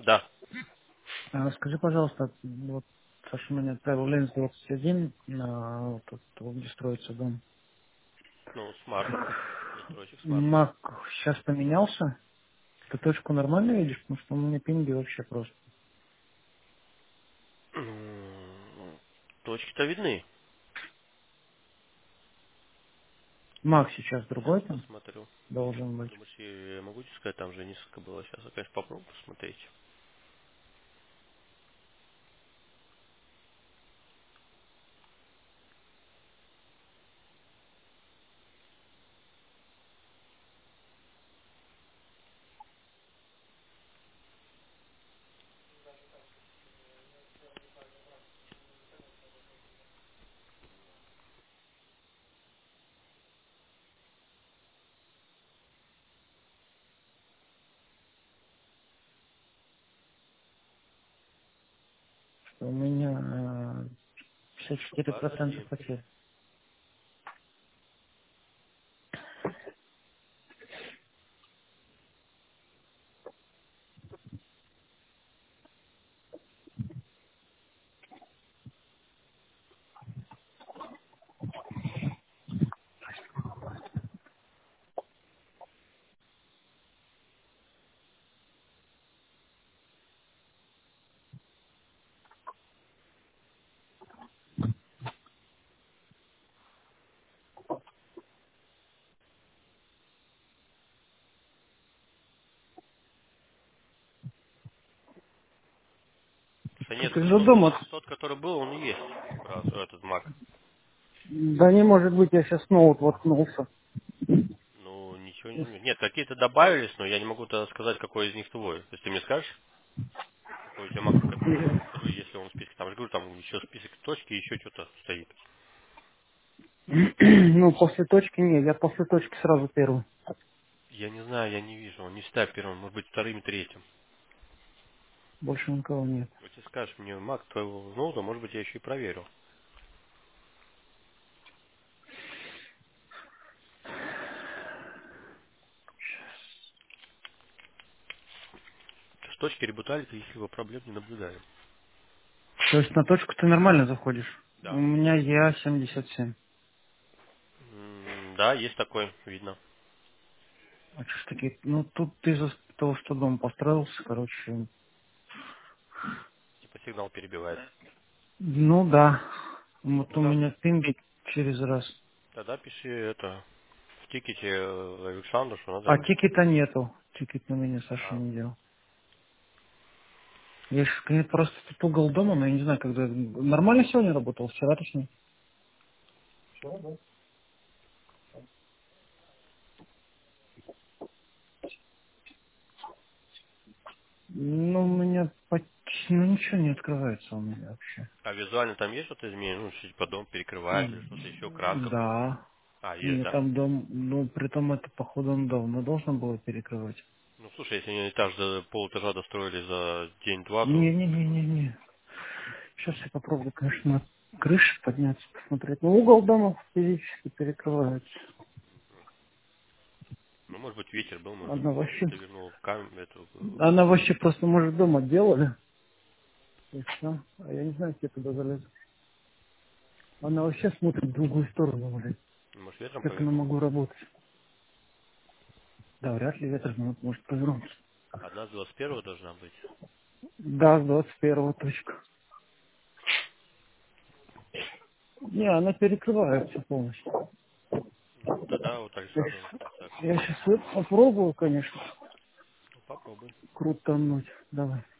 Да. Скажи, пожалуйста, вот Саша мне отправил Ленс 21 на вот тут, вот где строится дом. Ну, смарт. Застройщик смарт. Мак сейчас поменялся? Ты точку нормально видишь? Потому что у меня пинги вообще просто. Точки-то видны. Мак сейчас Сейчас другой там посмотрю. должен быть. Думаешь, я могу тебе сказать, там же несколько было. Сейчас я, конечно, попробую посмотреть. Что у меня 54% Подожди. потерь. Слушай, Что нет, ты за тот, дом? тот, который был, он и есть. Этот Мак. Да не может быть, я сейчас ноут воткнулся. Ну, ничего не... Нет, какие-то добавились, но я не могу тогда сказать, какой из них твой. То есть ты мне скажешь, какой у тебя Мак, который, если он в списке. Там же говорю, там еще список точки, еще что-то стоит. Ну, после точки нет, я после точки сразу первый. Я не знаю, я не вижу. Он не всегда первым, может быть, вторым и третьим. Больше никого нет. Вот ты скажешь мне, Мак твоего ноута, может быть, я еще и проверю. С точки ребуталика, если его проблем не наблюдаем. То есть на точку ты нормально заходишь? У Да. меня Я-77. Да, есть такой, видно. А что ж такие? Ну, тут из-за того, что дом построился, короче. Типа сигнал перебивает. Ну да. Вот Ну у да. меня пинги через раз. Тогда пиши это в тикете Александру, что А надо... тикета нету. Тикет на меня Саша А, не делал. Я ж конечно, просто тут угол дома, но я не знаю, когда... Нормально сегодня работал, вчера точнее. Вчера, да. Ну, у меня... Ну, ничего не открывается у меня вообще. а визуально там есть что-то изменение? Ну, что типа дом перекрывает или что-то еще, краска другая? Да. А, есть, Мне да? там дом... Ну, при том это, походу, он давно должен было перекрывать. Ну, слушай, если они этаж за полэтажа достроили за день-два, то... Не-не-не-не-не. Сейчас я попробую, конечно, на крыше подняться, посмотреть. Но угол дома физически перекрывается. Ну, может быть, ветер был, может быть, Она вообще... ты вернул камень, эту... Она вообще просто, может, дома делали. И все. А я не знаю, как я туда залез. Она вообще смотрит в другую сторону, блин. Может, ветром Как она повернул? могу работать? Да, вряд ли ветер может повернуться. Одна с 21 должна быть. Да, с 21 точка. Не, она перекрывается полностью. Ну, тогда вот Александру написать Я сообщение. сейчас попробую, конечно, Ну, попробуй. крутануть. Давай.